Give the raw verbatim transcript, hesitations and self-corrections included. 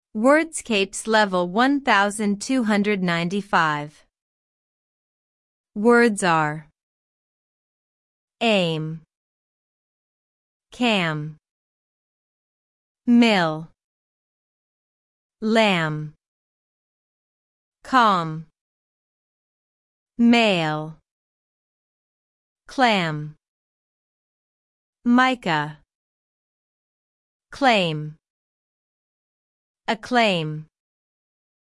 Wordscapes level one thousand two hundred ninety-five. Words are aim, cam, mill, lamb, calm, male, clam, mica, claim, acclaim.